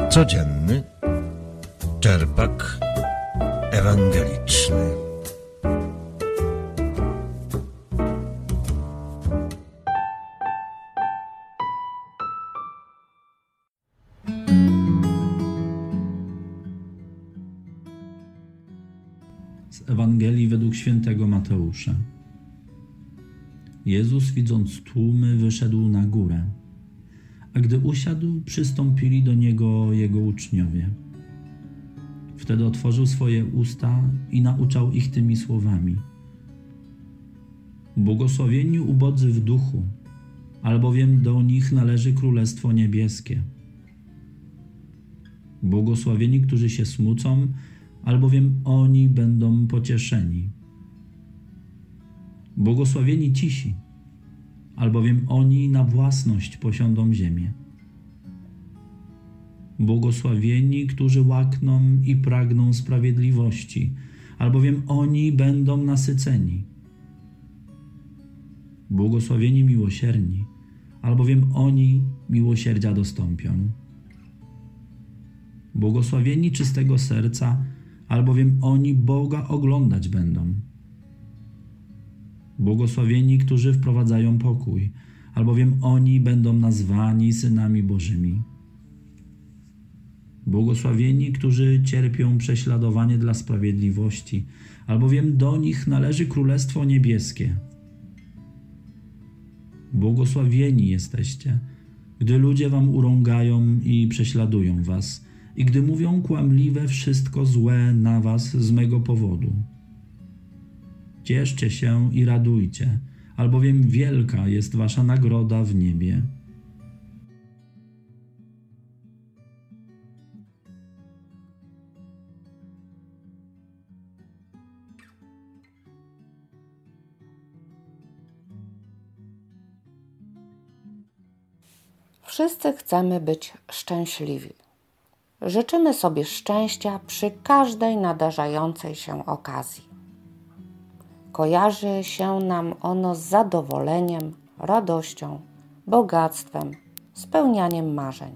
Codzienny czerpak ewangeliczny. Z Ewangelii według świętego Mateusza. Jezus, widząc tłumy, wyszedł na górę, a gdy usiadł, przystąpili do Niego Jego uczniowie. Wtedy otworzył swoje usta i nauczał ich tymi słowami: Błogosławieni ubodzy w duchu, albowiem do nich należy Królestwo Niebieskie. Błogosławieni, którzy się smucą, albowiem oni będą pocieszeni. Błogosławieni cisi, albowiem oni na własność posiądą ziemię. Błogosławieni, którzy łakną i pragną sprawiedliwości, albowiem oni będą nasyceni. Błogosławieni miłosierni, albowiem oni miłosierdzia dostąpią. Błogosławieni czystego serca, albowiem oni Boga oglądać będą. Błogosławieni, którzy wprowadzają pokój, albowiem oni będą nazwani synami Bożymi. Błogosławieni, którzy cierpią prześladowanie dla sprawiedliwości, albowiem do nich należy Królestwo Niebieskie. Błogosławieni jesteście, gdy ludzie wam urągają i prześladują was, i gdy mówią kłamliwe wszystko złe na was z mego powodu. Cieszcie się i radujcie, albowiem wielka jest wasza nagroda w niebie. Wszyscy chcemy być szczęśliwi. Życzymy sobie szczęścia przy każdej nadarzającej się okazji. Kojarzy się nam ono z zadowoleniem, radością, bogactwem, spełnianiem marzeń.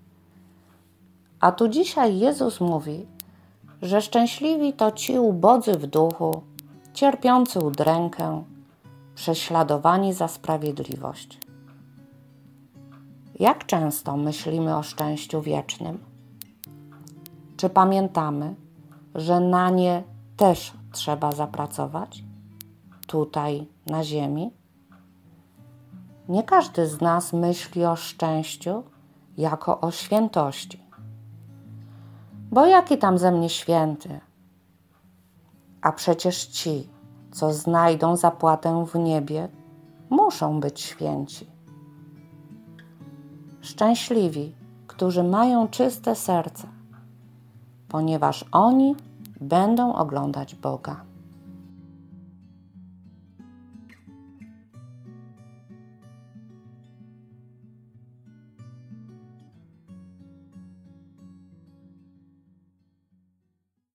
A tu dzisiaj Jezus mówi, że szczęśliwi to ci ubodzy w duchu, cierpiący udrękę, prześladowani za sprawiedliwość. Jak często myślimy o szczęściu wiecznym? Czy pamiętamy, że na nie też trzeba zapracować? Tutaj, na ziemi? Nie każdy z nas myśli o szczęściu jako o świętości. Bo jaki tam ze mnie święty? A przecież ci, co znajdą zapłatę w niebie, muszą być święci. Szczęśliwi, którzy mają czyste serce, ponieważ oni będą oglądać Boga.